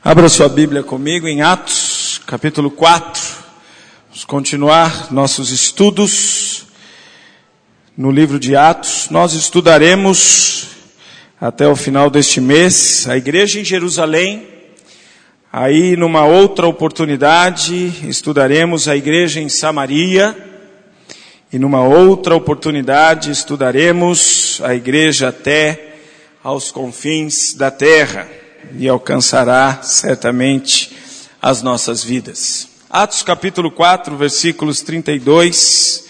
Abra sua Bíblia comigo em Atos, capítulo 4. Vamos continuar nossos estudos no livro de Atos. Nós estudaremos até o final deste mês a igreja em Jerusalém. Aí, numa outra oportunidade, estudaremos a igreja em Samaria. E numa outra oportunidade, estudaremos a igreja até aos confins da terra. E alcançará certamente as nossas vidas. Atos capítulo 4, versículos 32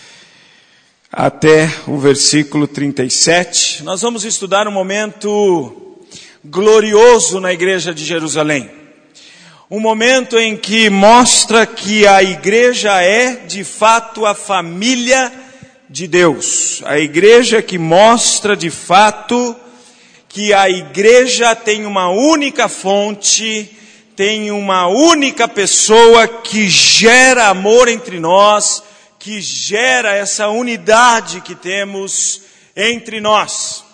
até o versículo 37. Nós vamos estudar um momento glorioso na igreja de Jerusalém. Um momento em que mostra que a igreja é de fato a família de Deus. A igreja que mostra de fato que a igreja tem uma única fonte, tem uma única pessoa que gera amor entre nós, que gera essa unidade que temos entre nós.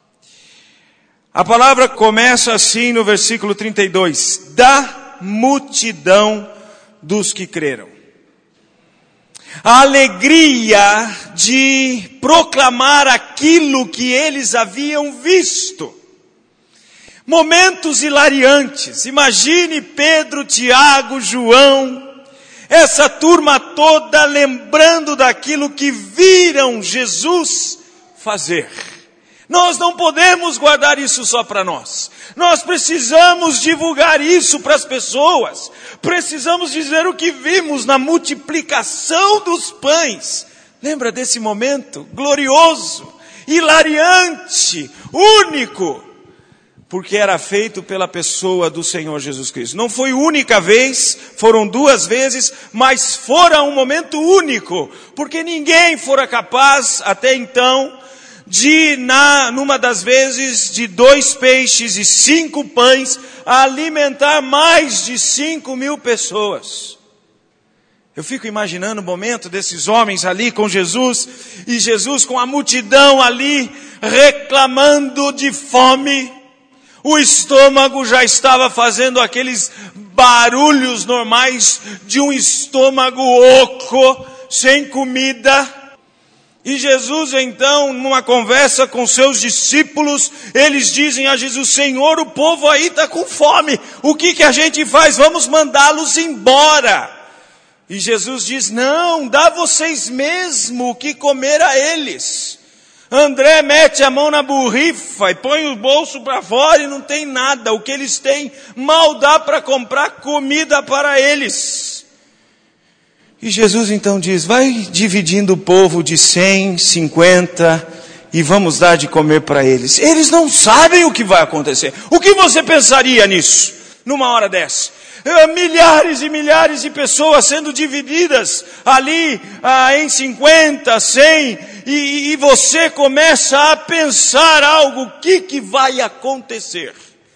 A palavra começa assim no versículo 32, da multidão dos que creram. A alegria de proclamar aquilo que eles haviam visto. Momentos hilariantes. Imagine Pedro, Tiago, João, essa turma toda lembrando daquilo que viram Jesus fazer. Nós não podemos guardar isso só para nós. Nós precisamos divulgar isso para as pessoas. Precisamos dizer o que vimos na multiplicação dos pães. Lembra desse momento glorioso, hilariante, único? Porque era feito pela pessoa do Senhor Jesus Cristo. Não foi única vez, foram 2 vezes, mas fora um momento único. Porque ninguém fora capaz até então de, numa das vezes, de 2 peixes e 5 pães, alimentar mais de 5.000 pessoas. Eu fico imaginando o momento desses homens ali com Jesus, e Jesus com a multidão ali, reclamando de fome. O estômago já estava fazendo aqueles barulhos normais de um estômago oco, sem comida. E Jesus então, numa conversa com seus discípulos, eles dizem a Jesus: Senhor, o povo aí está com fome, o que a gente faz? Vamos mandá-los embora. E Jesus diz: não, dá vocês mesmo o que comer a eles. André mete a mão na borrifa e põe o bolso para fora e não tem nada. O que eles têm, mal dá para comprar comida para eles. E Jesus então diz: vai dividindo o povo de 100, 50 e vamos dar de comer para eles. Eles não sabem o que vai acontecer. O que você pensaria nisso, numa hora dessa? Milhares e milhares de pessoas sendo divididas ali em 50, 100, e você começa a pensar algo, o que vai acontecer?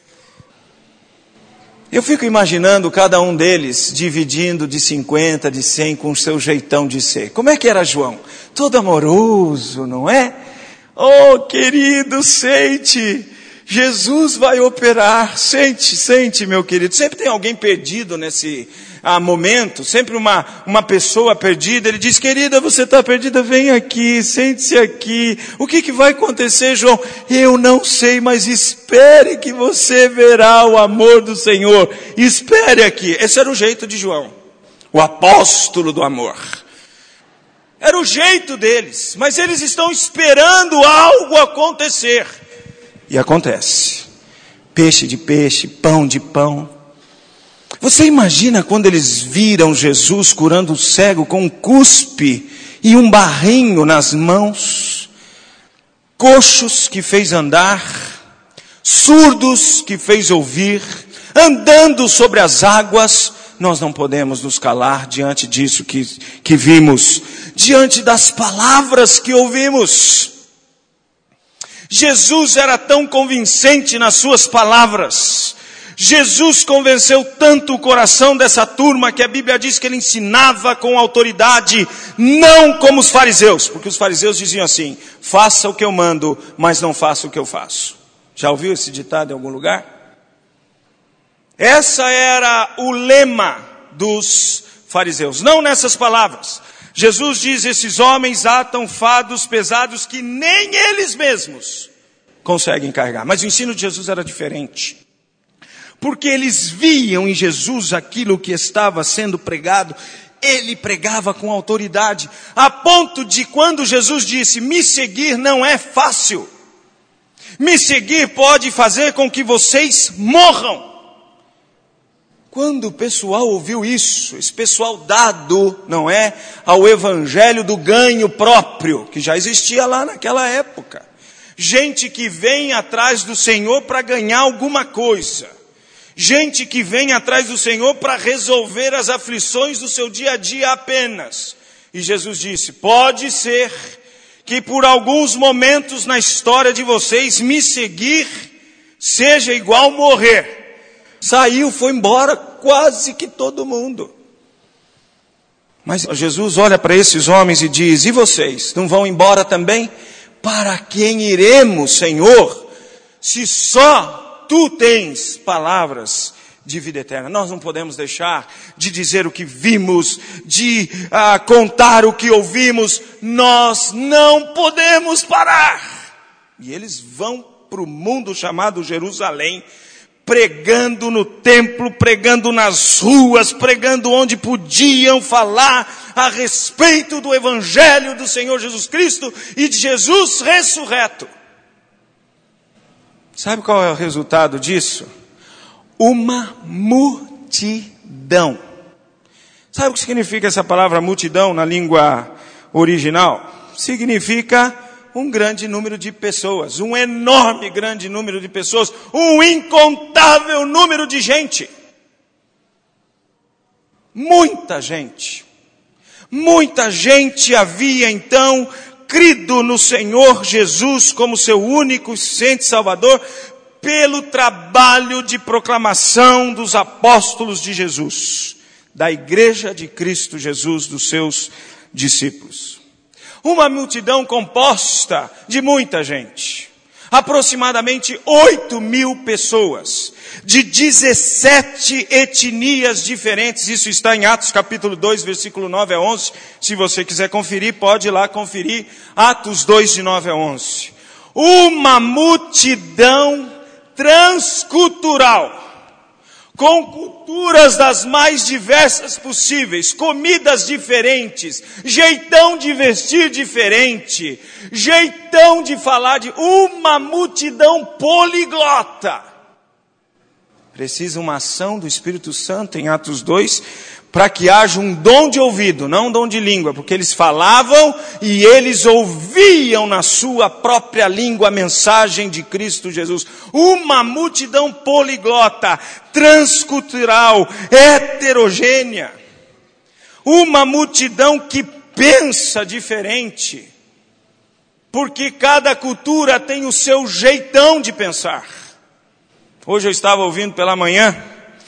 Eu fico imaginando cada um deles dividindo de 50, de 100 com o seu jeitão de ser. Como é que era João? Todo amoroso, não é? Oh, querido, sente, Jesus vai operar. Sente, meu querido. Sempre tem alguém perdido nesse momento, sempre uma pessoa perdida. Ele diz: querida, você está perdida, vem aqui, sente-se aqui. O que vai acontecer, João? Eu não sei, mas espere que você verá o amor do Senhor. Espere aqui. Esse era o jeito de João, o apóstolo do amor. Era o jeito deles, mas eles estão esperando algo acontecer. E acontece. Peixe de peixe, pão de pão. Você imagina quando eles viram Jesus curando o cego com um cuspe e um barrinho nas mãos? Coxos que fez andar, surdos que fez ouvir, andando sobre as águas. Nós não podemos nos calar diante disso que vimos, diante das palavras que ouvimos. Jesus era tão convincente nas suas palavras. Jesus convenceu tanto o coração dessa turma que a Bíblia diz que ele ensinava com autoridade, não como os fariseus, porque os fariseus diziam assim: faça o que eu mando, mas não faça o que eu faço. Já ouviu esse ditado em algum lugar? Essa era o lema dos fariseus. Não nessas palavras. Jesus diz, esses homens atam fardos pesados que nem eles mesmos conseguem carregar. Mas o ensino de Jesus era diferente. Porque eles viam em Jesus aquilo que estava sendo pregado. Ele pregava com autoridade. A ponto de quando Jesus disse, me seguir não é fácil. Me seguir pode fazer com que vocês morram. Quando o pessoal ouviu isso, esse pessoal dado, não é, ao evangelho do ganho próprio, que já existia lá naquela época. Gente que vem atrás do Senhor para ganhar alguma coisa. Gente que vem atrás do Senhor para resolver as aflições do seu dia a dia apenas. E Jesus disse, pode ser que por alguns momentos na história de vocês me seguir seja igual morrer. Saiu, foi embora quase que todo mundo. Mas Jesus olha para esses homens e diz, e vocês, não vão embora também? Para quem iremos, Senhor, se só Tu tens palavras de vida eterna? Nós não podemos deixar de dizer o que vimos, de contar o que ouvimos. Nós não podemos parar. E eles vão para o mundo chamado Jerusalém, pregando no templo, pregando nas ruas, pregando onde podiam falar a respeito do Evangelho do Senhor Jesus Cristo e de Jesus ressurreto. Sabe qual é o resultado disso? Uma multidão. Sabe o que significa essa palavra multidão na língua original? Significa um grande número de pessoas, um enorme grande número de pessoas, um incontável número de gente. Muita gente. Muita gente havia então crido no Senhor Jesus como seu único e suficiente Salvador pelo trabalho de proclamação dos apóstolos de Jesus, da igreja de Cristo Jesus, dos seus discípulos. Uma multidão composta de muita gente, aproximadamente 8.000 pessoas, de 17 etnias diferentes. Isso está em Atos capítulo 2, versículo 9 a 11. Se você quiser conferir, pode ir lá conferir Atos 2, de 9 a 11. Uma multidão transcultural, com culturas das mais diversas possíveis, comidas diferentes, jeitão de vestir diferente, jeitão de falar uma multidão poliglota. Precisa uma ação do Espírito Santo em Atos 2, para que haja um dom de ouvido, não um dom de língua, porque eles falavam e eles ouviam na sua própria língua a mensagem de Cristo Jesus. Uma multidão poliglota, transcultural, heterogênea. Uma multidão que pensa diferente, porque cada cultura tem o seu jeitão de pensar. Hoje eu estava ouvindo pela manhã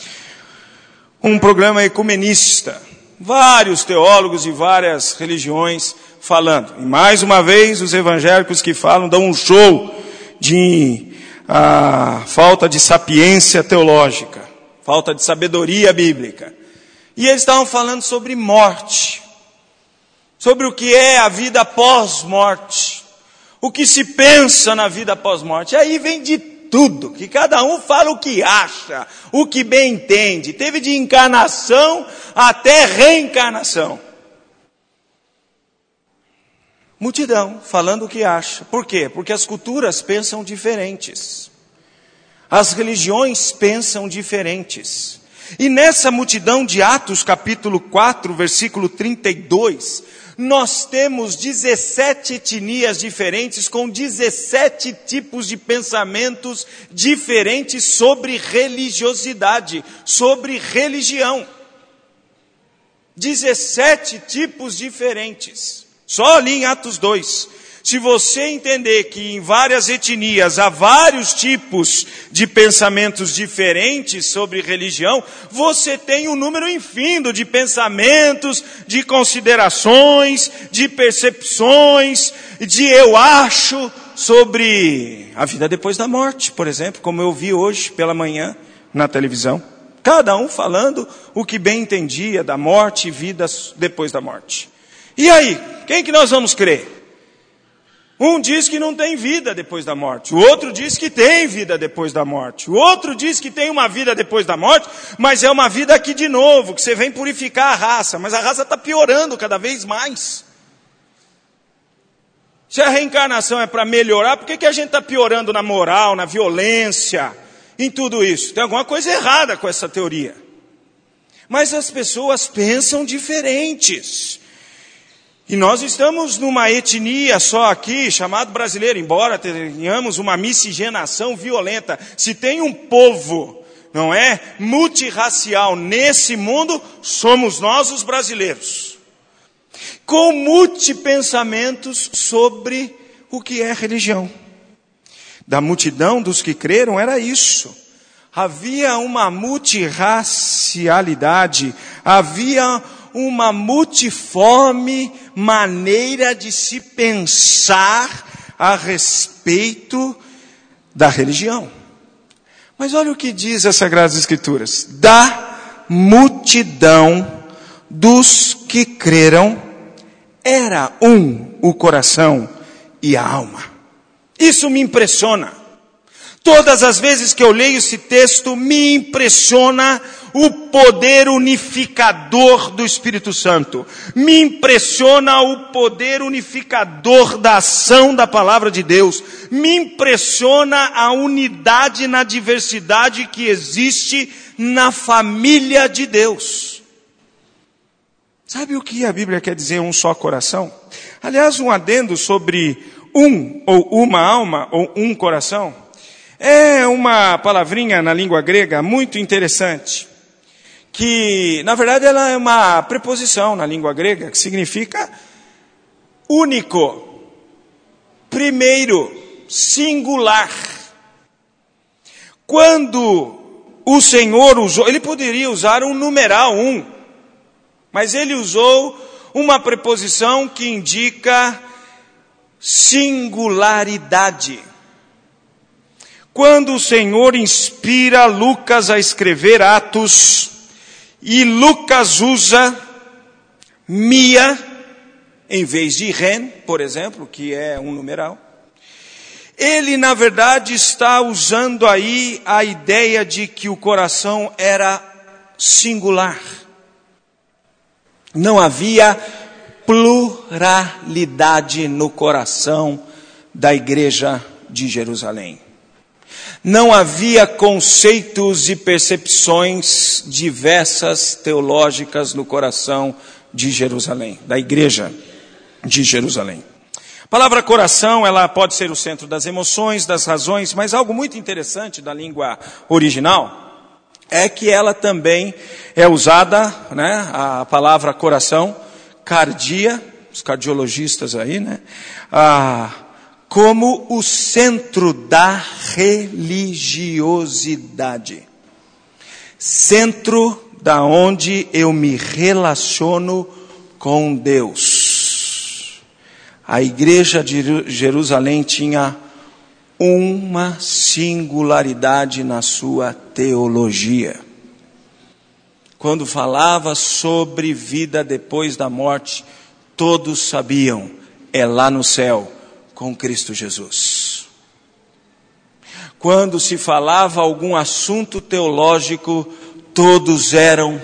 um programa ecumenista, vários teólogos de várias religiões falando. E mais uma vez os evangélicos que falam dão um show de falta de sapiência teológica, falta de sabedoria bíblica. E eles estavam falando sobre morte, sobre o que é a vida pós-morte, o que se pensa na vida pós-morte. Aí vem de tudo, que cada um fala o que acha, o que bem entende. Teve de encarnação até reencarnação. Multidão falando o que acha. Por quê? Porque as culturas pensam diferentes. As religiões pensam diferentes. E nessa multidão de Atos capítulo 4, versículo 32, nós temos 17 etnias diferentes, com 17 tipos de pensamentos diferentes sobre religiosidade, sobre religião. 17 tipos diferentes. Só ali em Atos 2. Se você entender que em várias etnias há vários tipos de pensamentos diferentes sobre religião, você tem um número infindo de pensamentos, de considerações, de percepções, de eu acho sobre a vida depois da morte, por exemplo, como eu vi hoje pela manhã na televisão. cada um falando o que bem entendia da morte e vida depois da morte. E aí, quem que nós vamos crer? Um diz que não tem vida depois da morte, o outro diz que tem vida depois da morte, o outro diz que tem uma vida depois da morte, mas é uma vida aqui de novo, que você vem purificar a raça, mas a raça está piorando cada vez mais. Se a reencarnação é para melhorar, por que a gente está piorando na moral, na violência, em tudo isso? Tem alguma coisa errada com essa teoria. Mas as pessoas pensam diferentes. E nós estamos numa etnia só aqui, chamado brasileiro, embora tenhamos uma miscigenação violenta. Se tem um povo, não é, multirracial nesse mundo, somos nós os brasileiros. Com multipensamentos sobre o que é religião. Da multidão dos que creram era isso. Havia uma multirracialidade, havia uma multiforme maneira de se pensar a respeito da religião. Mas olha o que diz as Sagradas Escrituras. Da multidão dos que creram, era o coração e a alma. Isso me impressiona. Todas as vezes que eu leio esse texto, me impressiona o poder unificador do Espírito Santo. Me impressiona o poder unificador da ação da palavra de Deus. Me impressiona a unidade na diversidade que existe na família de Deus. Sabe o que a Bíblia quer dizer um só coração? Aliás, um adendo sobre ou uma alma ou um coração. É uma palavrinha na língua grega muito interessante, que na verdade ela é uma preposição na língua grega, que significa único, primeiro, singular. Quando o Senhor usou, ele poderia usar um numeral 1, mas ele usou uma preposição que indica singularidade. Quando o Senhor inspira Lucas a escrever Atos, e Lucas usa mia, em vez de ren, por exemplo, que é um numeral, ele na verdade está usando aí a ideia de que o coração era singular. Não havia pluralidade no coração da igreja de Jerusalém. Não havia conceitos e percepções diversas teológicas no coração de Jerusalém, da igreja de Jerusalém. A palavra coração, ela pode ser o centro das emoções, das razões, mas algo muito interessante da língua original é que ela também é usada, né, a palavra coração, cardia, os cardiologistas aí, né, como o centro da religiosidade. Centro da onde eu me relaciono com Deus. A igreja de Jerusalém tinha uma singularidade na sua teologia. Quando falava sobre vida depois da morte, todos sabiam, é lá no céu, com Cristo Jesus. Quando se falava algum assunto teológico, todos eram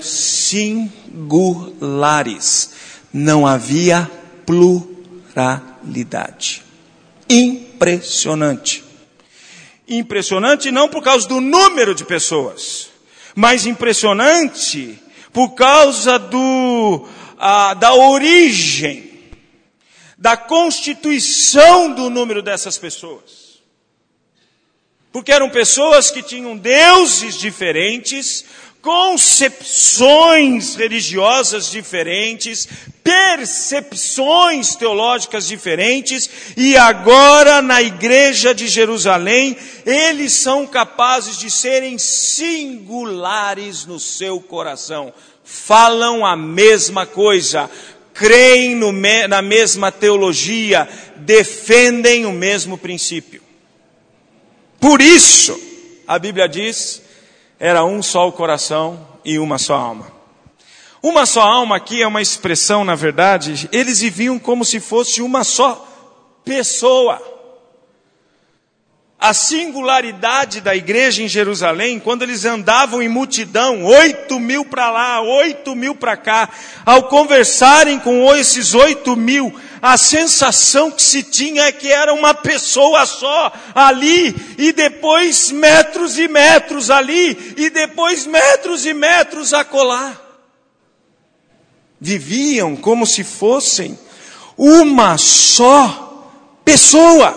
singulares. Não havia pluralidade. Impressionante. Impressionante não por causa do número de pessoas, mas impressionante por causa da origem, da constituição do número dessas pessoas. Porque eram pessoas que tinham deuses diferentes, concepções religiosas diferentes, percepções teológicas diferentes, e agora na igreja de Jerusalém, eles são capazes de serem singulares no seu coração. Falam a mesma coisa, creem na mesma teologia, defendem o mesmo princípio. Por isso, a Bíblia diz, era um só o coração e uma só alma. Uma só alma aqui é uma expressão, na verdade, eles viviam como se fosse uma só pessoa. A singularidade da igreja em Jerusalém, quando eles andavam em multidão, 8.000 para lá, 8.000 para cá, ao conversarem com esses 8.000, a sensação que se tinha é que era uma pessoa só ali, e depois metros e metros ali, e depois metros e metros acolá. Viviam como se fossem uma só pessoa.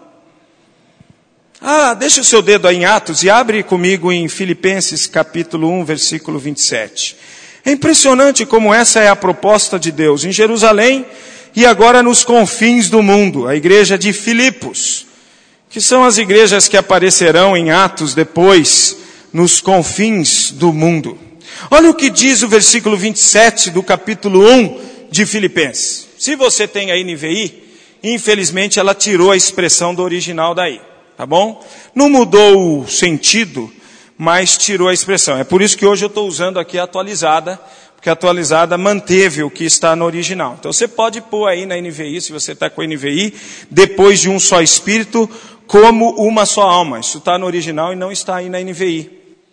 Deixa o seu dedo aí em Atos e abre comigo em Filipenses capítulo 1, versículo 27. É impressionante como essa é a proposta de Deus em Jerusalém e agora nos confins do mundo. A igreja de Filipos, que são as igrejas que aparecerão em Atos depois, nos confins do mundo. Olha o que diz o versículo 27 do capítulo 1 de Filipenses. Se você tem a NVI, infelizmente ela tirou a expressão do original daí. Tá bom? Não mudou o sentido, mas tirou a expressão. É por isso que hoje eu estou usando aqui a atualizada, porque a atualizada manteve o que está no original. Então você pode pôr aí na NVI, se você está com a NVI, depois de um só espírito, como uma só alma. Isso está no original e não está aí na NVI.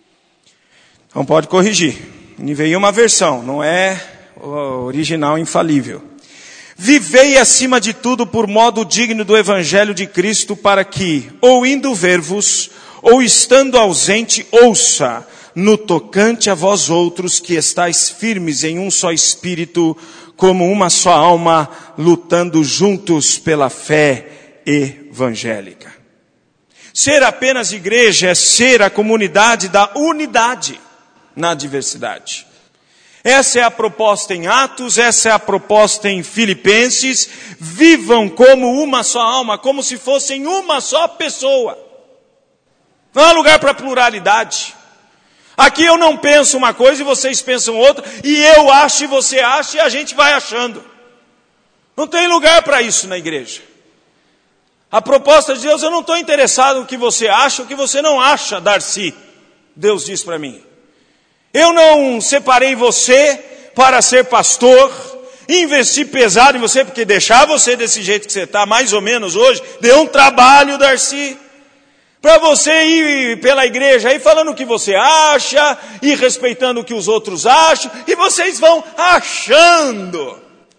Então pode corrigir. NVI é uma versão, não é o original infalível. Vivei acima de tudo por modo digno do Evangelho de Cristo, para que, ou indo ver-vos, ou estando ausente, ouça, no tocante a vós outros, que estáis firmes em um só espírito, como uma só alma, lutando juntos pela fé evangélica. Ser apenas igreja é ser a comunidade da unidade na diversidade. Essa é a proposta em Atos, essa é a proposta em Filipenses. Vivam como uma só alma, como se fossem uma só pessoa. Não há lugar para pluralidade. Aqui eu não penso uma coisa e vocês pensam outra, e eu acho e você acha, e a gente vai achando. Não tem lugar para isso na igreja. A proposta de Deus, eu não estou interessado no que você acha, o que você não acha, Darcy. Deus diz para mim. Eu não separei você para ser pastor, investi pesado em você, porque deixar você desse jeito que você está, mais ou menos hoje, deu um trabalho, Darcy. Para você ir pela igreja aí falando o que você acha, e respeitando o que os outros acham, e vocês vão achando.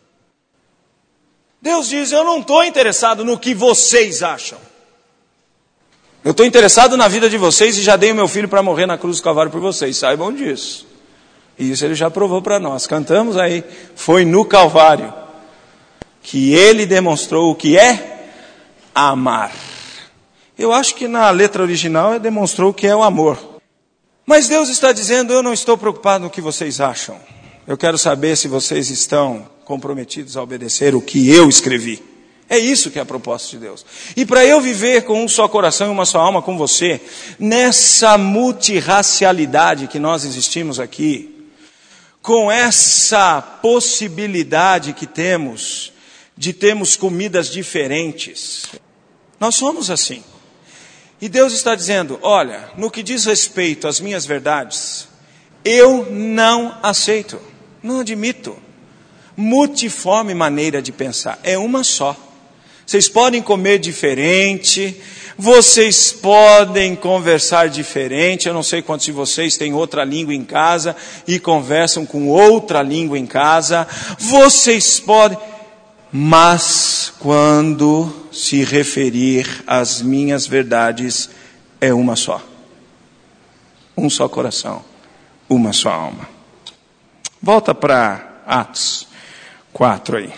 Deus diz, eu não estou interessado no que vocês acham. Eu estou interessado na vida de vocês e já dei o meu filho para morrer na cruz do Calvário por vocês, saibam disso. E isso ele já provou para nós, cantamos aí, foi no Calvário que ele demonstrou o que é amar. Eu acho que na letra original ele demonstrou o que é o amor. Mas Deus está dizendo, eu não estou preocupado no que vocês acham. Eu quero saber se vocês estão comprometidos a obedecer o que eu escrevi. É isso que é a proposta de Deus. E para eu viver com um só coração e uma só alma com você, nessa multirracialidade que nós existimos aqui, com essa possibilidade que temos de termos comidas diferentes, nós somos assim. E Deus está dizendo, olha, no que diz respeito às minhas verdades, eu não aceito, não admito. Multiforme maneira de pensar, é uma só. Vocês podem comer diferente, vocês podem conversar diferente. Eu não sei quantos de vocês têm outra língua em casa e conversam com outra língua em casa. Vocês podem, mas quando se referir às minhas verdades, é uma só. Um só coração, uma só alma. Volta para Atos 4 aí.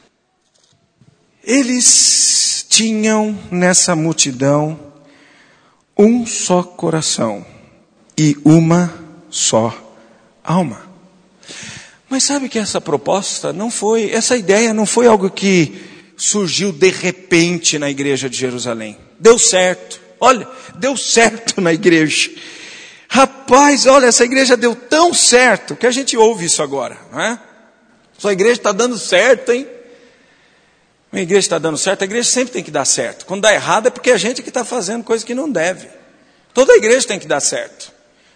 Eles tinham nessa multidão um só coração e uma só alma. Mas sabe que essa proposta não foi, essa ideia não foi algo que surgiu de repente na igreja de Jerusalém. Deu certo, olha, deu certo na igreja. Rapaz, olha, essa igreja deu tão certo que a gente ouve isso agora, não é? Sua igreja está dando certo, hein? Minha igreja está dando certo, a igreja sempre tem que dar certo. Quando dá errado é porque a gente que está fazendo coisa que não deve. Toda igreja tem que dar certo.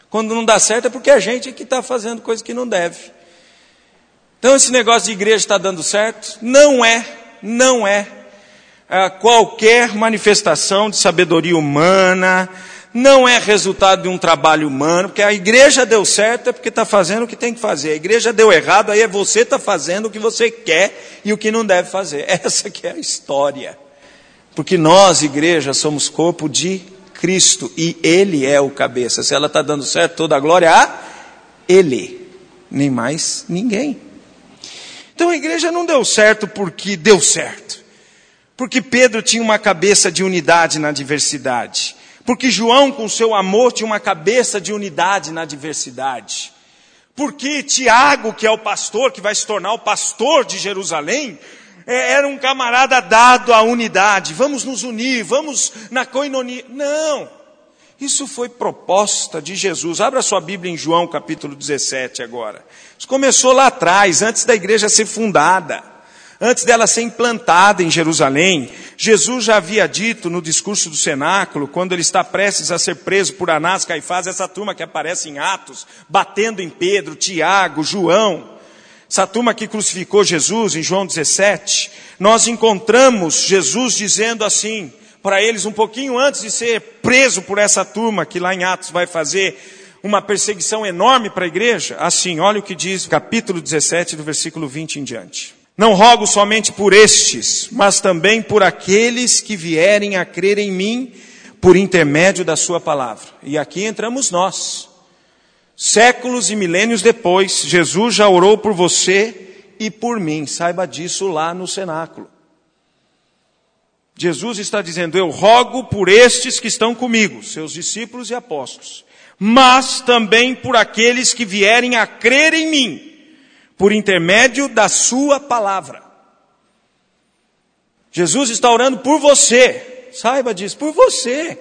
Quando não dá certo é porque a gente que está fazendo coisa que não deve. Então esse negócio de igreja está dando certo? Não é qualquer manifestação de sabedoria humana, não é resultado de um trabalho humano, porque a igreja deu certo é porque está fazendo o que tem que fazer. A igreja deu errado, aí é você está fazendo o que você quer e o que não deve fazer. Essa que é a história. Porque nós, igreja, somos corpo de Cristo e Ele é o cabeça. Se ela está dando certo, toda a glória a Ele, nem mais ninguém. Então a igreja não deu certo porque deu certo. Porque Pedro tinha uma cabeça de unidade na diversidade. Porque João, com seu amor, tinha uma cabeça de unidade na diversidade. Porque Tiago, que é o pastor, que vai se tornar o pastor de Jerusalém, era um camarada dado à unidade. Vamos nos unir, vamos na koinonia. Não, isso foi proposta de Jesus. Abra sua Bíblia em João capítulo 17 agora. Isso começou lá atrás, antes da igreja ser fundada. Antes dela ser implantada em Jerusalém, Jesus já havia dito no discurso do cenáculo, quando ele está prestes a ser preso por Anás, Caifás, essa turma que aparece em Atos, batendo em Pedro, Tiago, João, essa turma que crucificou Jesus em João 17, nós encontramos Jesus dizendo assim, para eles um pouquinho antes de ser preso por essa turma, que lá em Atos vai fazer uma perseguição enorme para a igreja, assim, olha o que diz capítulo 17, do versículo 20 em diante. Não rogo somente por estes, mas também por aqueles que vierem a crer em mim por intermédio da sua palavra. E aqui entramos nós. Séculos e milênios depois, Jesus já orou por você e por mim. Saiba disso lá no cenáculo. Jesus está dizendo, eu rogo por estes que estão comigo, seus discípulos e apóstolos, mas também por aqueles que vierem a crer em mim, por intermédio da sua palavra. Jesus está orando por você. Saiba disso, por você.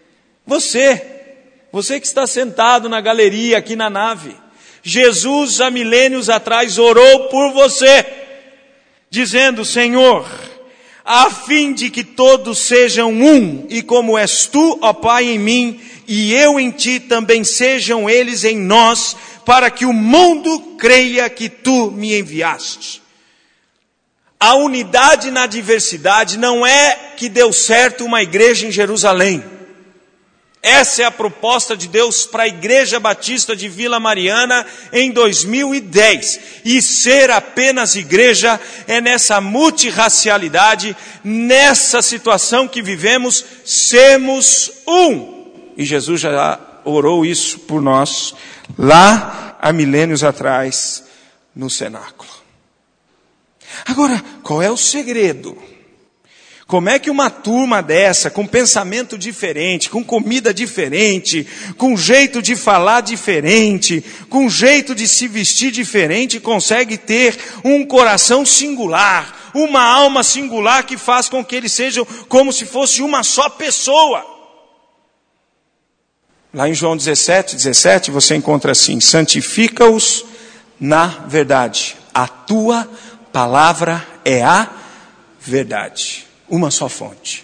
Você que está sentado na galeria aqui na nave. Jesus, há milênios atrás, orou por você, dizendo, Senhor, a fim de que todos sejam um, e como és tu, ó Pai, em mim, e eu em ti, também sejam eles em nós, para que o mundo creia que tu me enviaste. A unidade na diversidade não é que deu certo uma igreja em Jerusalém. Essa é a proposta de Deus para a Igreja Batista de Vila Mariana em 2010. E ser apenas igreja é nessa multirracialidade, nessa situação que vivemos, sermos um. E Jesus já orou isso por nós, lá há milênios atrás, no cenáculo. Agora, qual é o segredo? Como é que uma turma dessa, com pensamento diferente, com comida diferente, com jeito de falar diferente, com jeito de se vestir diferente, consegue ter um coração singular, uma alma singular que faz com que eles sejam como se fosse uma só pessoa? Lá em João 17 você encontra assim, santifica-os na verdade. A tua palavra é a verdade. Uma só fonte.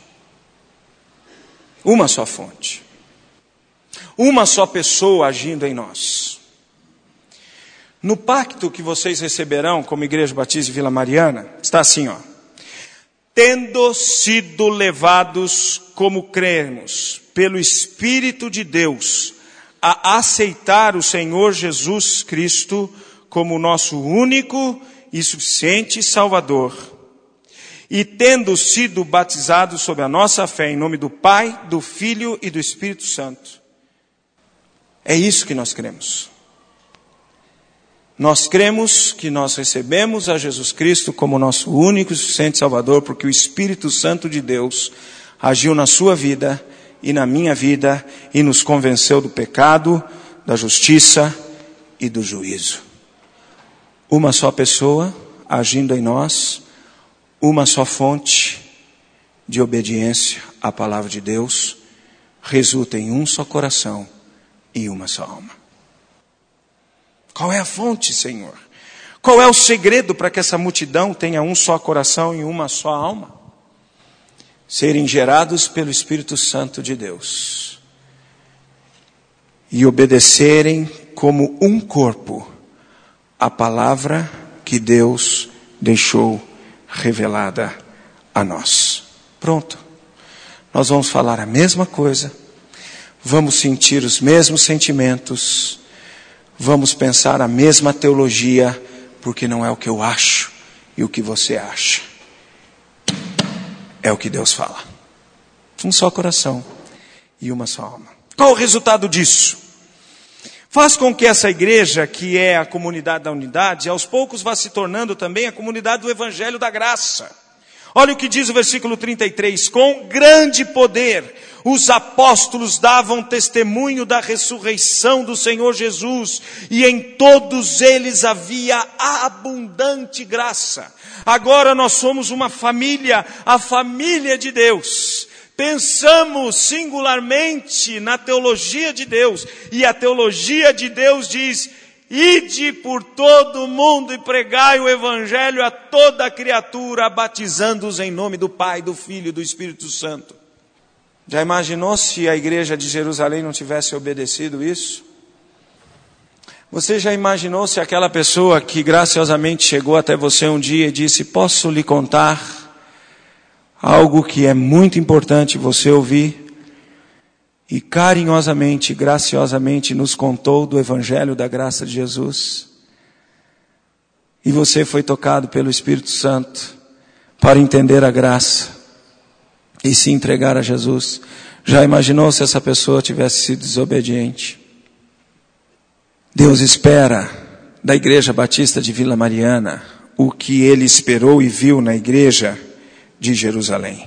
Uma só fonte. Uma só pessoa agindo em nós. No pacto que vocês receberão como Igreja Batista de Vila Mariana, está assim, ó. Tendo sido levados como cremos pelo Espírito de Deus a aceitar o Senhor Jesus Cristo como nosso único e suficiente Salvador, e tendo sido batizados sob a nossa fé em nome do Pai, do Filho e do Espírito Santo. É isso que nós cremos. Nós cremos que nós recebemos a Jesus Cristo como nosso único e suficiente Salvador, porque o Espírito Santo de Deus agiu na sua vida e na minha vida e nos convenceu do pecado, da justiça e do juízo. Uma só pessoa agindo em nós, uma só fonte de obediência à palavra de Deus, resulta em um só coração e uma só alma. Qual é a fonte, Senhor? Qual é o segredo para que essa multidão tenha um só coração e uma só alma? Serem gerados pelo Espírito Santo de Deus. e obedecerem como um corpo a palavra que Deus deixou revelada a nós. Pronto. Nós vamos falar a mesma coisa, vamos sentir os mesmos sentimentos, vamos pensar a mesma teologia, porque não é o que eu acho e o que você acha. É o que Deus fala. Um só coração e uma só alma. Qual o resultado disso? Faz com que essa igreja, que é a comunidade da unidade, aos poucos vá se tornando também a comunidade do Evangelho da Graça. Olha o que diz o versículo 33. Com grande poder, os apóstolos davam testemunho da ressurreição do Senhor Jesus, e em todos eles havia abundante graça. Agora nós somos uma família, a família de Deus. Pensamos singularmente na teologia de Deus, e a teologia de Deus diz: ide por todo o mundo e pregai o Evangelho a toda criatura, batizando-os em nome do Pai, do Filho e do Espírito Santo. Já imaginou se a igreja de Jerusalém não tivesse obedecido isso? Você já imaginou se aquela pessoa que graciosamente chegou até você um dia e disse: posso lhe contar algo que é muito importante você ouvir? E carinhosamente, graciosamente nos contou do Evangelho da graça de Jesus. E você foi tocado pelo Espírito Santo para entender a graça e se entregar a Jesus. Já imaginou se essa pessoa tivesse sido desobediente? Deus espera da Igreja Batista de Vila Mariana o que Ele esperou e viu na Igreja de Jerusalém.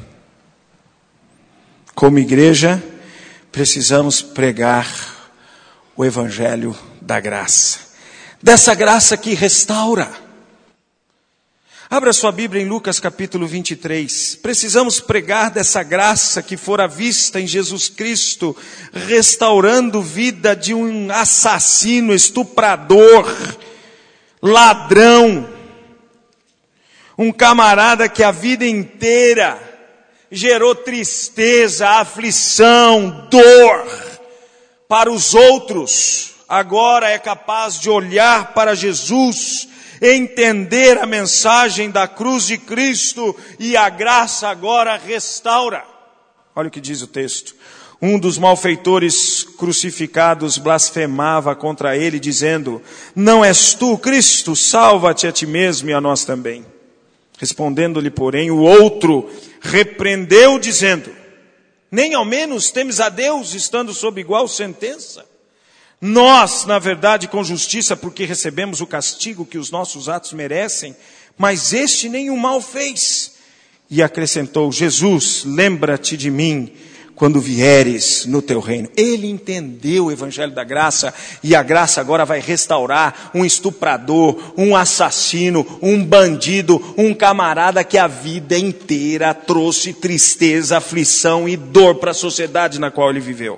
Como igreja, precisamos pregar o Evangelho da graça. Dessa graça que restaura. Abra sua Bíblia em Lucas capítulo 23. Precisamos pregar dessa graça que fora vista em Jesus Cristo, restaurando vida de um assassino, estuprador, ladrão. Um camarada que a vida inteira gerou tristeza, aflição, dor para os outros. Agora é capaz de olhar para Jesus, entender a mensagem da cruz de Cristo, e a graça agora restaura. Olha o que diz o texto. Um dos malfeitores crucificados blasfemava contra ele, dizendo: não és tu Cristo? Salva-te a ti mesmo e a nós também. Respondendo-lhe, porém, o outro repreendeu, dizendo: nem ao menos temes a Deus, estando sob igual sentença? Nós, na verdade, com justiça, porque recebemos o castigo que os nossos atos merecem, mas este nenhum mal fez. E acrescentou: Jesus, lembra-te de mim quando vieres no teu reino. Ele entendeu o Evangelho da graça, e a graça agora vai restaurar um estuprador, um assassino, um bandido, um camarada que a vida inteira trouxe tristeza, aflição e dor para a sociedade na qual ele viveu.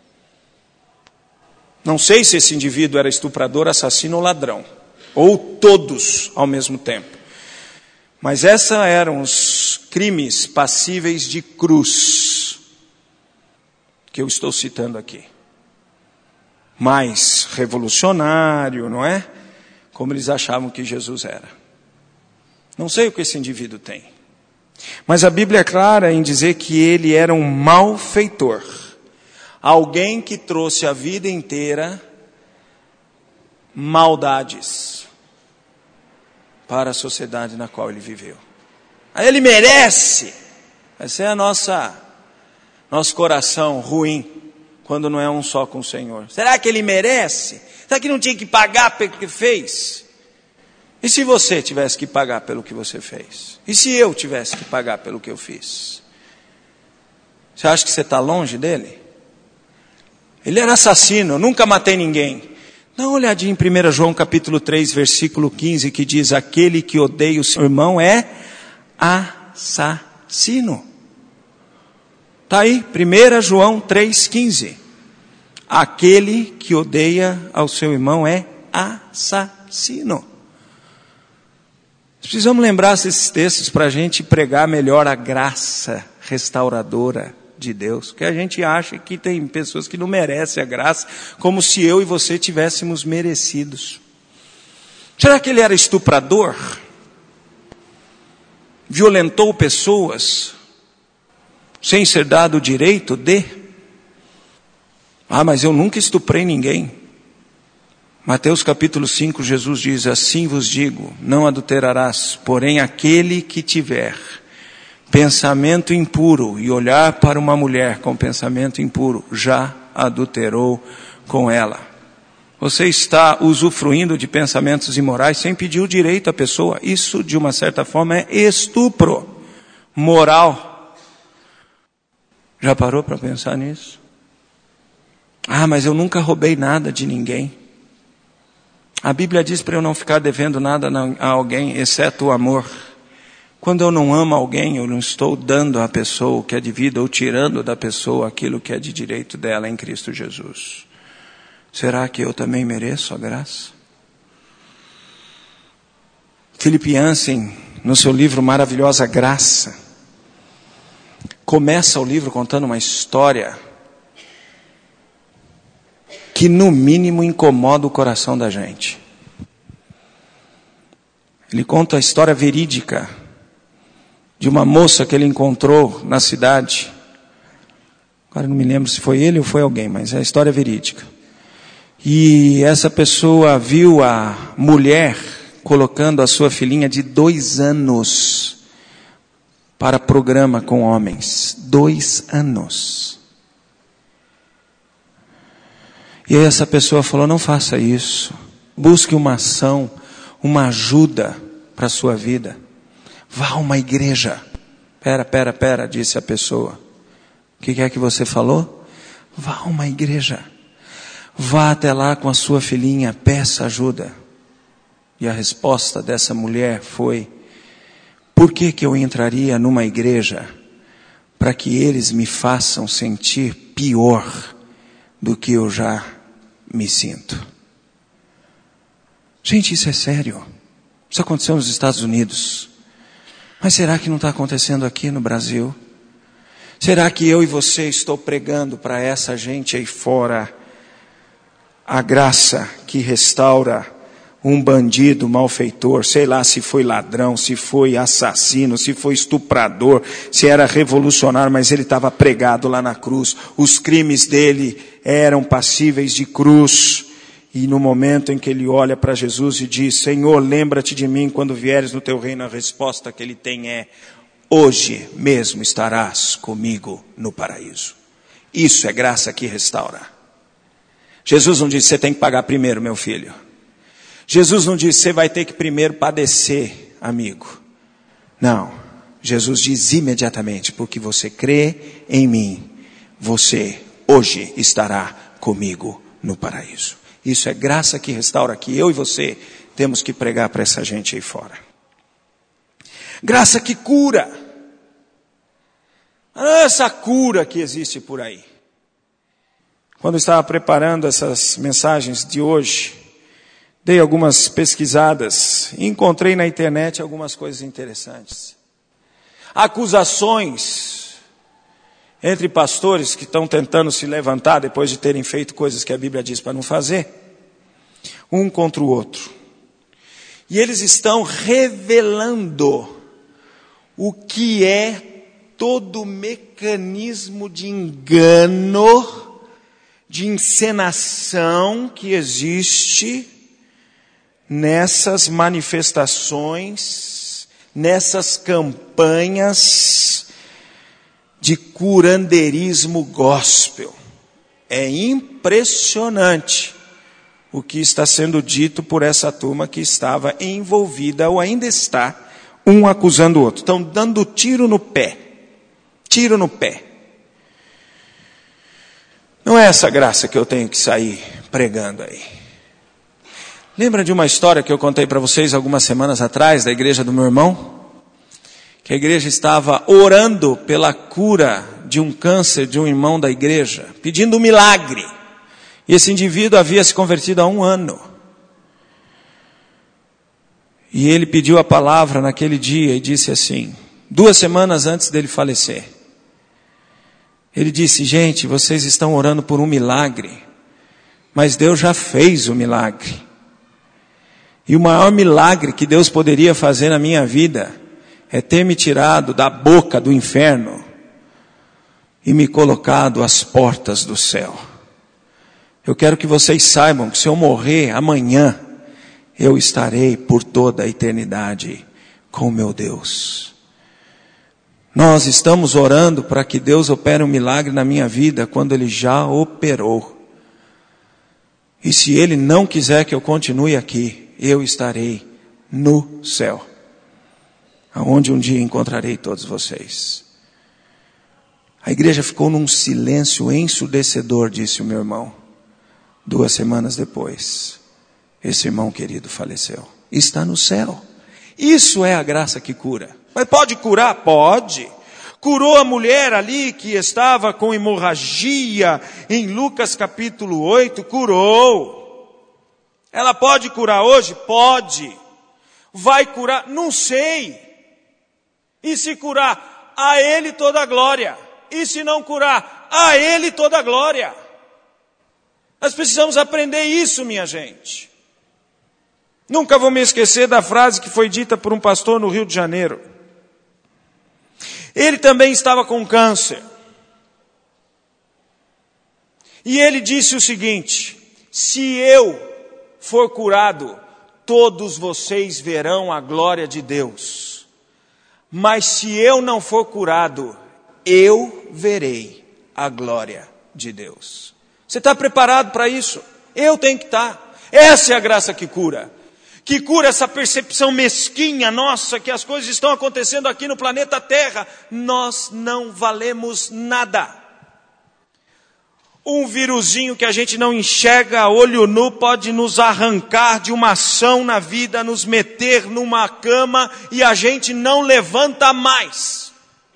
Não sei se esse indivíduo era estuprador, assassino ou ladrão, ou todos ao mesmo tempo. Mas esses eram os crimes passíveis de cruz que eu estou citando aqui. Mais revolucionário, não é? Como eles achavam que Jesus era. Não sei o que esse indivíduo tem. Mas a Bíblia é clara em dizer que ele era um malfeitor. Alguém que trouxe a vida inteira maldades para a sociedade na qual ele viveu. Aí ele merece. Essa é nosso coração ruim, quando não é um só com o Senhor. Será que ele merece? Será que não tinha que pagar pelo que fez? E se você tivesse que pagar pelo que você fez? E se eu tivesse que pagar pelo que eu fiz? Você acha que você está longe dele? Ele era assassino, eu nunca matei ninguém. Dá uma olhadinha em 1 João capítulo 3, versículo 15, que diz: aquele que odeia o seu irmão é assassino. Está aí, 1 João 3,15. Aquele que odeia ao seu irmão é assassino. Precisamos lembrar desses textos para a gente pregar melhor a graça restauradora de Deus, que a gente acha que tem pessoas que não merecem a graça, como se eu e você tivéssemos merecidos. Será que ele era estuprador? Violentou pessoas sem ser dado o direito de? Mas eu nunca estuprei ninguém. Mateus capítulo 5, Jesus diz: assim vos digo, não adulterarás, porém aquele que tiver pensamento impuro e olhar para uma mulher com pensamento impuro, já adulterou com ela. Você está usufruindo de pensamentos imorais sem pedir o direito à pessoa. Isso, de uma certa forma, é estupro moral. Já parou para pensar nisso? Mas eu nunca roubei nada de ninguém. A Bíblia diz para eu não ficar devendo nada a alguém, exceto o amor. Quando eu não amo alguém, eu não estou dando à pessoa o que é devido ou tirando da pessoa aquilo que é de direito dela em Cristo Jesus. Será que eu também mereço a graça? Philip Yancey, no seu livro Maravilhosa Graça, começa o livro contando uma história que no mínimo incomoda o coração da gente. Ele conta a história verídica de uma moça que ele encontrou na cidade. Agora não me lembro se foi ele ou foi alguém, mas é a história verídica. E essa pessoa viu a mulher colocando a sua filhinha de 2 anos para programa com homens. 2 anos. E aí essa pessoa falou: não faça isso. Busque uma ação, uma ajuda para a sua vida. Vá a uma igreja. Pera, disse a pessoa. O que é que você falou? Vá a uma igreja. Vá até lá com a sua filhinha, peça ajuda. E a resposta dessa mulher foi: por que eu entraria numa igreja para que eles me façam sentir pior do que eu já me sinto? Gente, isso é sério. Isso aconteceu nos Estados Unidos. Mas será que não está acontecendo aqui no Brasil? Será que eu e você estou pregando para essa gente aí fora a graça que restaura um bandido malfeitor, sei lá se foi ladrão, se foi assassino, se foi estuprador, se era revolucionário, mas ele estava pregado lá na cruz. Os crimes dele eram passíveis de cruz. E no momento em que ele olha para Jesus e diz: Senhor, lembra-te de mim quando vieres no teu reino, a resposta que ele tem é: hoje mesmo estarás comigo no paraíso. Isso é graça que restaura. Jesus não disse: você tem que pagar primeiro, meu filho. Jesus não disse: você vai ter que primeiro padecer, amigo. Não. Jesus diz imediatamente: porque você crê em mim, você hoje estará comigo no paraíso. Isso é graça que restaura, que eu e você temos que pregar para essa gente aí fora. Graça que cura. Essa cura que existe por aí. Quando eu estava preparando essas mensagens de hoje, dei algumas pesquisadas e encontrei na internet algumas coisas interessantes. Acusações entre pastores que estão tentando se levantar depois de terem feito coisas que a Bíblia diz para não fazer, um contra o outro. E eles estão revelando o que é todo o mecanismo de engano, de encenação que existe nessas manifestações, nessas campanhas de curanderismo gospel. É impressionante o que está sendo dito por essa turma que estava envolvida ou ainda está, um acusando o outro. Estão dando tiro no pé. Tiro no pé. Não é essa graça que eu tenho que sair pregando aí. Lembra de uma história que eu contei para vocês algumas semanas atrás, da igreja do meu irmão? Que a igreja estava orando pela cura de um câncer de um irmão da igreja, pedindo um milagre. E esse indivíduo havia se convertido há 1 ano. E ele pediu a palavra naquele dia e disse assim, 2 semanas antes dele falecer: Ele disse: gente, vocês estão orando por um milagre, mas Deus já fez o milagre. E o maior milagre que Deus poderia fazer na minha vida é ter me tirado da boca do inferno e me colocado às portas do céu. Eu quero que vocês saibam que se eu morrer amanhã, eu estarei por toda a eternidade com meu Deus. Nós estamos orando para que Deus opere um milagre na minha vida quando Ele já operou. E se Ele não quiser que eu continue aqui, eu estarei no céu, aonde um dia encontrarei todos vocês. A igreja ficou num silêncio ensurdecedor, disse o meu irmão. 2 semanas depois, esse irmão querido faleceu. Está no céu. Isso é a graça que cura. Mas pode curar? Pode. Curou a mulher ali que estava com hemorragia em Lucas capítulo 8, curou. Ela pode curar hoje? Pode. Vai curar? Não sei. E se curar? A Ele toda a glória. E se não curar? A Ele toda a glória. Nós precisamos aprender isso, minha gente. Nunca vou me esquecer da frase que foi dita por um pastor no Rio de Janeiro. Ele também estava com câncer. E ele disse o seguinte: se eu for curado, todos vocês verão a glória de Deus. Mas se eu não for curado, eu verei a glória de Deus. Você está preparado para isso? Eu tenho que estar. Essa é a graça que cura essa percepção mesquinha nossa que as coisas estão acontecendo aqui no planeta Terra. Nós não valemos nada. Um vírusinho que a gente não enxerga a olho nu pode nos arrancar de uma ação na vida, nos meter numa cama e a gente não levanta mais.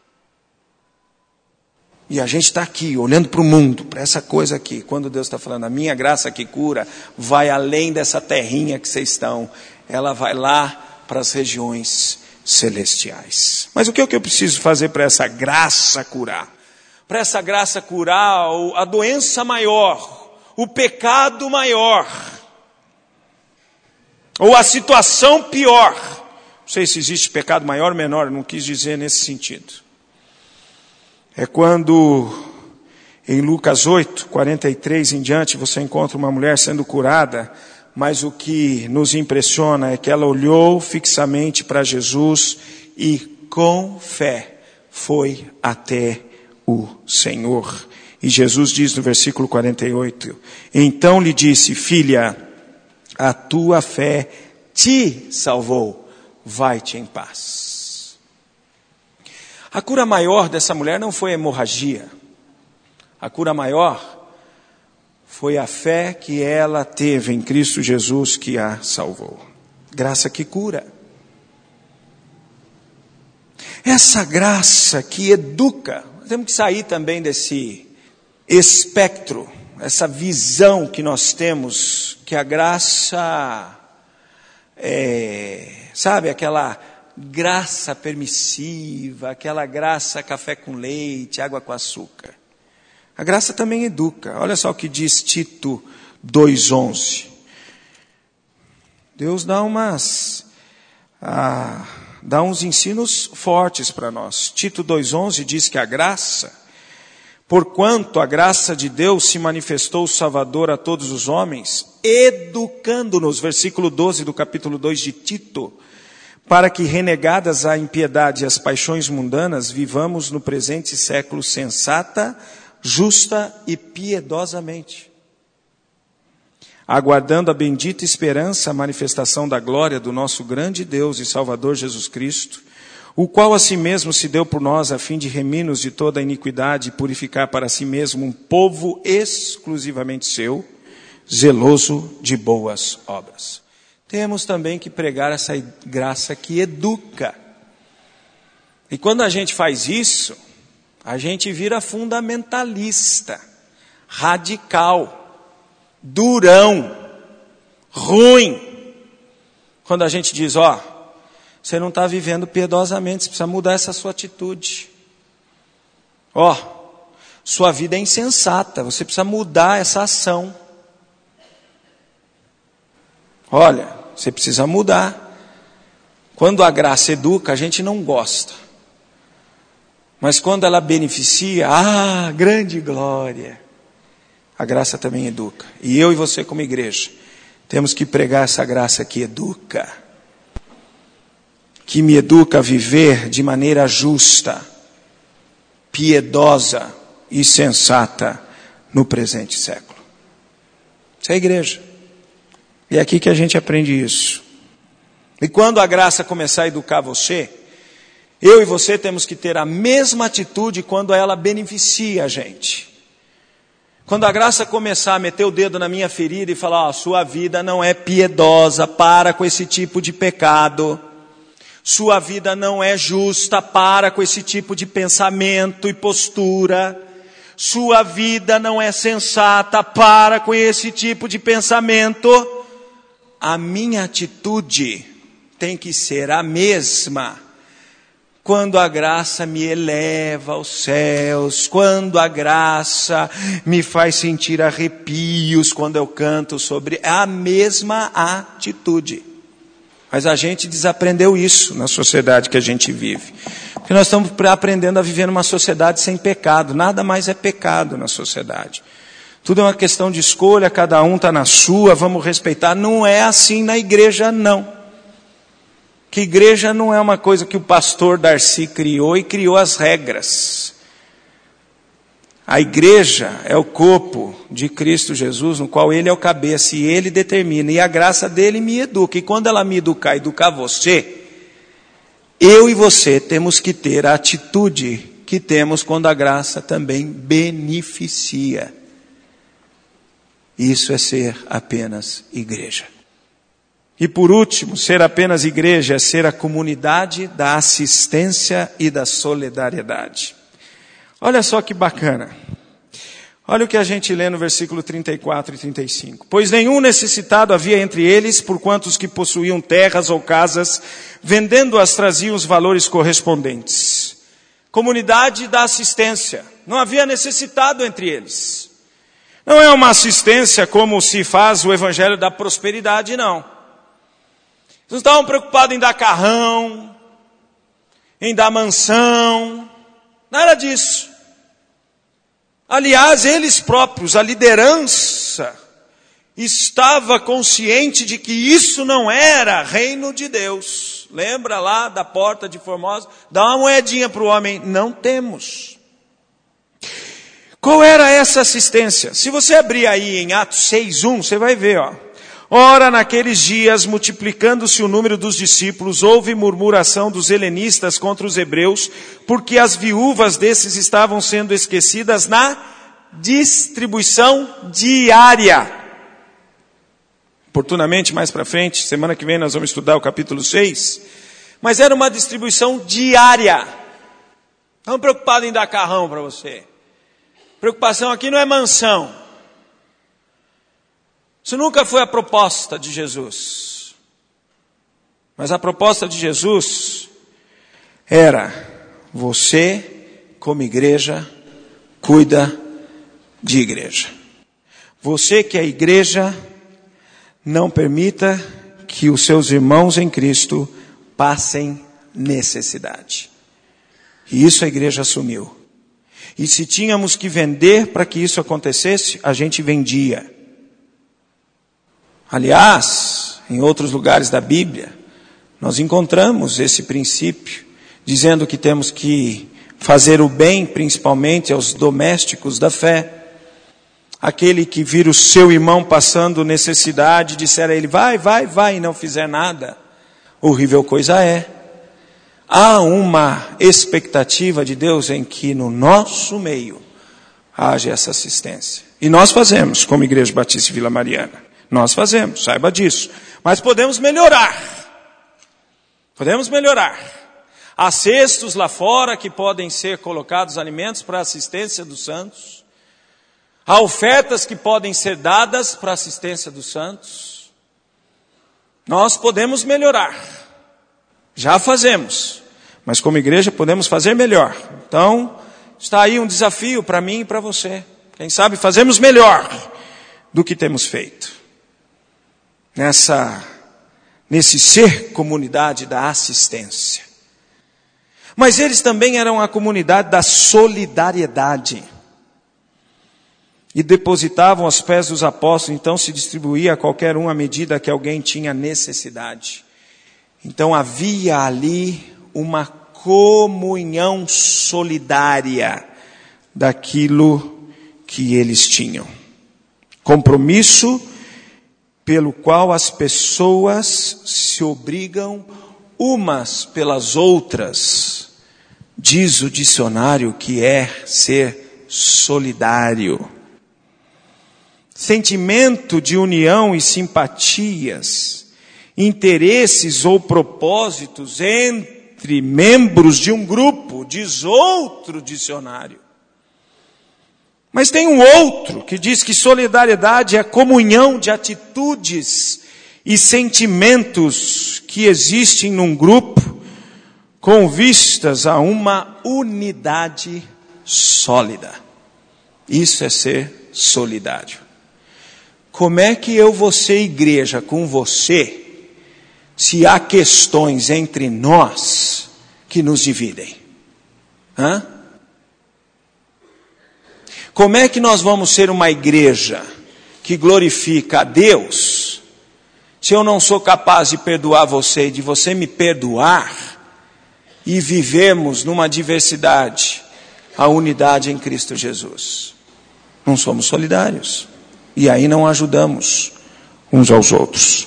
E a gente está aqui, olhando para o mundo, para essa coisa aqui. Quando Deus está falando, a minha graça que cura, vai além dessa terrinha que vocês estão. Ela vai lá para as regiões celestiais. Mas o que eu preciso fazer para essa graça curar? Para essa graça curar a doença maior, o pecado maior, ou a situação pior. Não sei se existe pecado maior ou menor, não quis dizer nesse sentido. É quando em Lucas 8, 43 em diante, você encontra uma mulher sendo curada, mas o que nos impressiona é que ela olhou fixamente para Jesus e com fé foi até o Senhor. E Jesus diz no versículo 48, então lhe disse: filha, a tua fé te salvou, vai-te em paz. A cura maior dessa mulher não foi a hemorragia. A cura maior foi a fé que ela teve em Cristo Jesus que a salvou. Graça que cura. Essa graça que educa. Nós temos que sair também desse espectro, essa visão que nós temos, que a graça sabe, aquela graça permissiva, aquela graça café com leite, água com açúcar. A graça também educa. Olha só o que diz Tito 2:11. Deus dá uns ensinos fortes para nós. Tito 2:11 diz que a graça, porquanto a graça de Deus se manifestou salvador a todos os homens, educando-nos, versículo 12 do capítulo 2 de Tito, para que, renegadas a impiedade e as paixões mundanas, vivamos no presente século sensata, justa e piedosamente, aguardando a bendita esperança, a manifestação da glória do nosso grande Deus e Salvador Jesus Cristo, o qual a si mesmo se deu por nós a fim de remir-nos de toda a iniquidade e purificar para si mesmo um povo exclusivamente seu, zeloso de boas obras. Temos também que pregar essa graça que educa. E quando a gente faz isso, a gente vira fundamentalista, radical, durão, ruim. Quando a gente diz, você não está vivendo piedosamente, você precisa mudar essa sua atitude. Sua vida é insensata, você precisa mudar essa ação. Olha, você precisa mudar. Quando a graça educa, a gente não gosta. Mas quando ela beneficia, grande glória. A graça também educa. E eu e você como igreja, temos que pregar essa graça que educa. Que me educa a viver de maneira justa, piedosa e sensata no presente século. Isso é a igreja. E é aqui que a gente aprende isso. E quando a graça começar a educar você, eu e você temos que ter a mesma atitude quando ela beneficia a gente. Quando a graça começar a meter o dedo na minha ferida e falar, sua vida não é piedosa, para com esse tipo de pecado. Sua vida não é justa, para com esse tipo de pensamento e postura. Sua vida não é sensata, para com esse tipo de pensamento. A minha atitude tem que ser a mesma. Quando a graça me eleva aos céus, quando a graça me faz sentir arrepios quando eu canto sobre a mesma atitude. Mas a gente desaprendeu isso na sociedade que a gente vive. Porque nós estamos aprendendo a viver numa sociedade sem pecado. Nada mais é pecado na sociedade. Tudo é uma questão de escolha, cada um está na sua, vamos respeitar. Não é assim na igreja, não. Que igreja não é uma coisa que o pastor Darcy criou e criou as regras. A igreja é o corpo de Cristo Jesus, no qual Ele é o cabeça e Ele determina. E a graça dele me educa. E quando ela me educar você, eu e você temos que ter a atitude que temos quando a graça também beneficia. Isso é ser apenas igreja. E por último, ser apenas igreja é ser a comunidade da assistência e da solidariedade. Olha só que bacana. Olha o que a gente lê no versículo 34 e 35. Pois nenhum necessitado havia entre eles, porquanto os que possuíam terras ou casas, vendendo-as traziam os valores correspondentes. Comunidade da assistência. Não havia necessitado entre eles. Não é uma assistência como se faz o evangelho da prosperidade, não. Eles não estavam preocupados em dar carrão, em dar mansão, nada disso. Aliás, eles próprios, a liderança, estava consciente de que isso não era reino de Deus. Lembra lá da porta de Formosa? Dá uma moedinha para o homem. Não temos. Qual era essa assistência? Se você abrir aí em Atos 6:1, você vai ver, Ora, naqueles dias, multiplicando-se o número dos discípulos, houve murmuração dos helenistas contra os hebreus, porque as viúvas desses estavam sendo esquecidas na distribuição diária. Oportunamente, mais para frente, semana que vem nós vamos estudar o capítulo 6, mas era uma distribuição diária. Não preocupado em dar carrão para você. Preocupação aqui não é mansão. Isso nunca foi a proposta de Jesus. Mas a proposta de Jesus era: você, como igreja, cuida de igreja. Você que é igreja, não permita que os seus irmãos em Cristo passem necessidade. E isso a igreja assumiu. E se tínhamos que vender para que isso acontecesse, a gente vendia. Aliás, em outros lugares da Bíblia, nós encontramos esse princípio, dizendo que temos que fazer o bem, principalmente aos domésticos da fé. Aquele que vira o seu irmão passando necessidade, disser a ele, vai, e não fizer nada, horrível coisa é. Há uma expectativa de Deus em que no nosso meio haja essa assistência. E nós fazemos, como Igreja Batista Vila Mariana. Nós fazemos, saiba disso. Mas podemos melhorar. Podemos melhorar. Há cestos lá fora que podem ser colocados alimentos para a assistência dos santos. Há ofertas que podem ser dadas para a assistência dos santos. Nós podemos melhorar. Já fazemos. Mas como igreja podemos fazer melhor. Então, está aí um desafio para mim e para você. Quem sabe fazemos melhor do que temos feito. Nesse ser comunidade da assistência. Mas eles também eram a comunidade da solidariedade. E depositavam aos pés dos apóstolos, então se distribuía a qualquer um à medida que alguém tinha necessidade. Então havia ali uma comunhão solidária daquilo que eles tinham. Compromisso pelo qual as pessoas se obrigam umas pelas outras, diz o dicionário que é ser solidário. Sentimento de união e simpatias, interesses ou propósitos entre membros de um grupo, diz outro dicionário. Mas tem um outro que diz que solidariedade é a comunhão de atitudes e sentimentos que existem num grupo com vistas a uma unidade sólida. Isso é ser solidário. Como é que eu vou ser igreja com você se há questões entre nós que nos dividem? Como é que nós vamos ser uma igreja que glorifica a Deus se eu não sou capaz de perdoar você e de você me perdoar e vivemos numa diversidade, a unidade em Cristo Jesus? Não somos solidários e aí não ajudamos uns aos outros.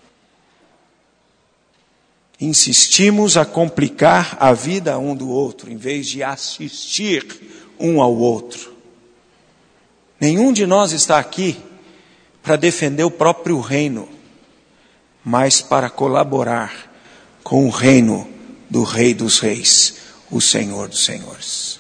Insistimos a complicar a vida um do outro em vez de assistir um ao outro. Nenhum de nós está aqui para defender o próprio reino, mas para colaborar com o reino do Rei dos Reis, o Senhor dos Senhores.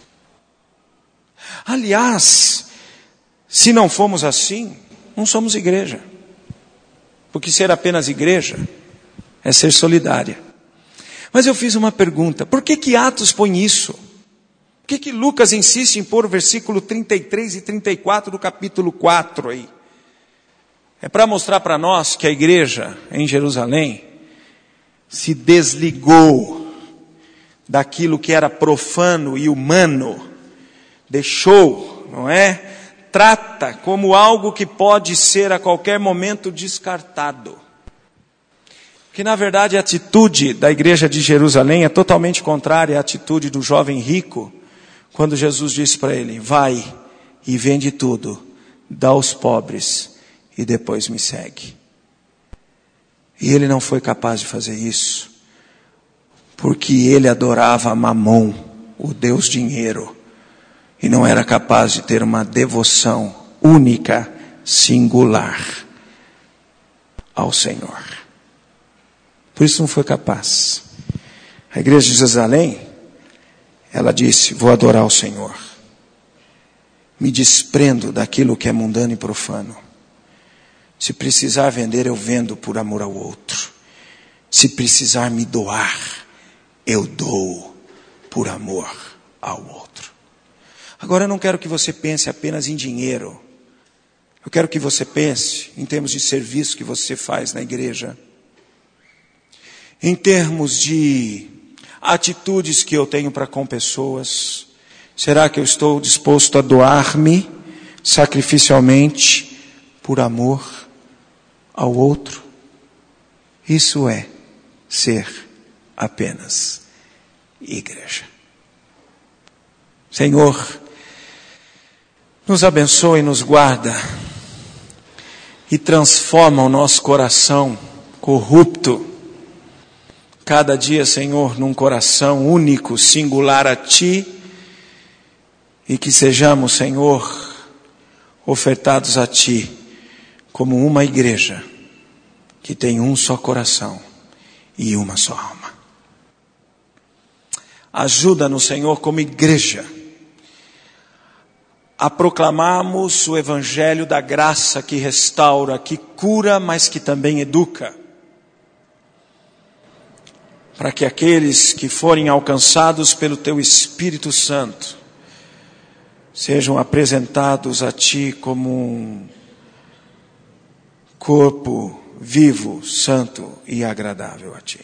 Aliás, se não formos assim, não somos igreja. Porque ser apenas igreja é ser solidária. Mas eu fiz uma pergunta, por que Atos põe isso? Por que Lucas insiste em pôr o versículo 33 e 34 do capítulo 4 aí? É para mostrar para nós que a igreja em Jerusalém se desligou daquilo que era profano e humano, deixou, não é? Trata como algo que pode ser a qualquer momento descartado. Que na verdade a atitude da igreja de Jerusalém é totalmente contrária à atitude do jovem rico, quando Jesus disse para ele: vai e vende tudo, dá aos pobres e depois me segue. E ele não foi capaz de fazer isso, porque ele adorava Mamon, o Deus dinheiro, e não era capaz de ter uma devoção única, singular ao Senhor. Por isso não foi capaz. A igreja de Jerusalém, ela disse: vou adorar o Senhor. Me desprendo daquilo que é mundano e profano. Se precisar vender, eu vendo por amor ao outro. Se precisar me doar, eu dou por amor ao outro. Agora eu não quero que você pense apenas em dinheiro. Eu quero que você pense em termos de serviço que você faz na igreja. Em termos de atitudes que eu tenho para com pessoas. Será que eu estou disposto a doar-me sacrificialmente por amor ao outro? Isso é ser apenas igreja. Senhor, nos abençoe e nos guarda e transforma o nosso coração corrupto cada dia, Senhor, num coração único, singular a Ti, e que sejamos, Senhor, ofertados a Ti como uma igreja que tem um só coração e uma só alma. Ajuda-nos, Senhor, como igreja, a proclamarmos o evangelho da graça que restaura, que cura, mas que também educa. Para que aqueles que forem alcançados pelo Teu Espírito Santo sejam apresentados a Ti como um corpo vivo, santo e agradável a Ti.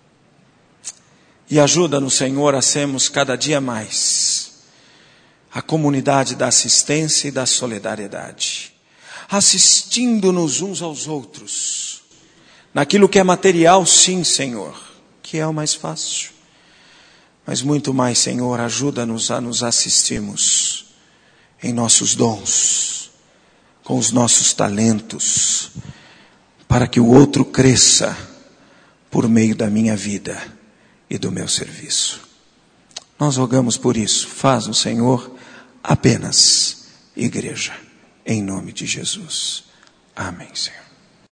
E ajuda-nos, Senhor, a sermos cada dia mais a comunidade da assistência e da solidariedade, assistindo-nos uns aos outros, naquilo que é material, sim, Senhor, que é o mais fácil, mas muito mais, Senhor, ajuda-nos a nos assistirmos em nossos dons, com os nossos talentos, para que o outro cresça por meio da minha vida e do meu serviço. Nós rogamos por isso. Faz o Senhor apenas igreja, em nome de Jesus. Amém, Senhor.